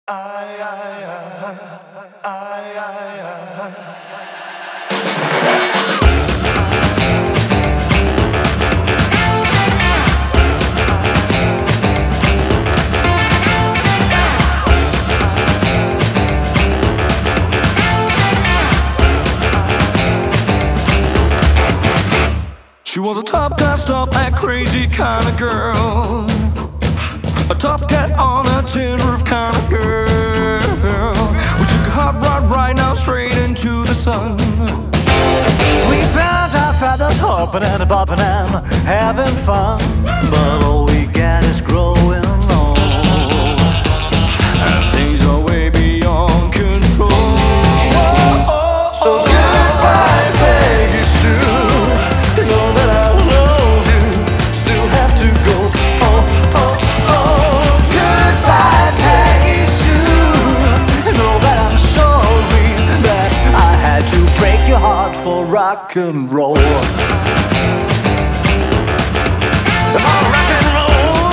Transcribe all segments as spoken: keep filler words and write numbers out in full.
She was a top class, top act, crazy kind of girl, a top cat on a tin roof kind of girl. We took a hot rod right now straight into the sun. We found our feathers hopping and bopping and having fun, but all we get is growing old, and things are way beyond control. So goodbye, Peggy Sue. You know that I love you, still have to go. Oh, oh, oh. Goodbye, Peggy Sue. You know that I'm sorry that I had to break your heart for rock and roll. For rock and roll.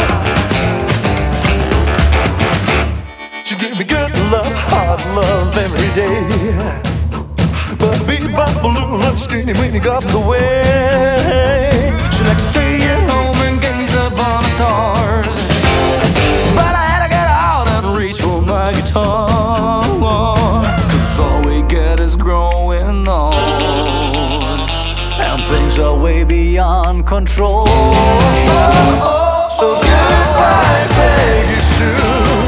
She gave me good love, hard love every day, but bebop balloon looked skinny when you got the way. She liked to stay at home and gaze upon the stars, but I had to get out and reach for my guitar, 'cause all we get is growing old, and things are way beyond control. Oh, oh, so goodbye, Peggy Sue.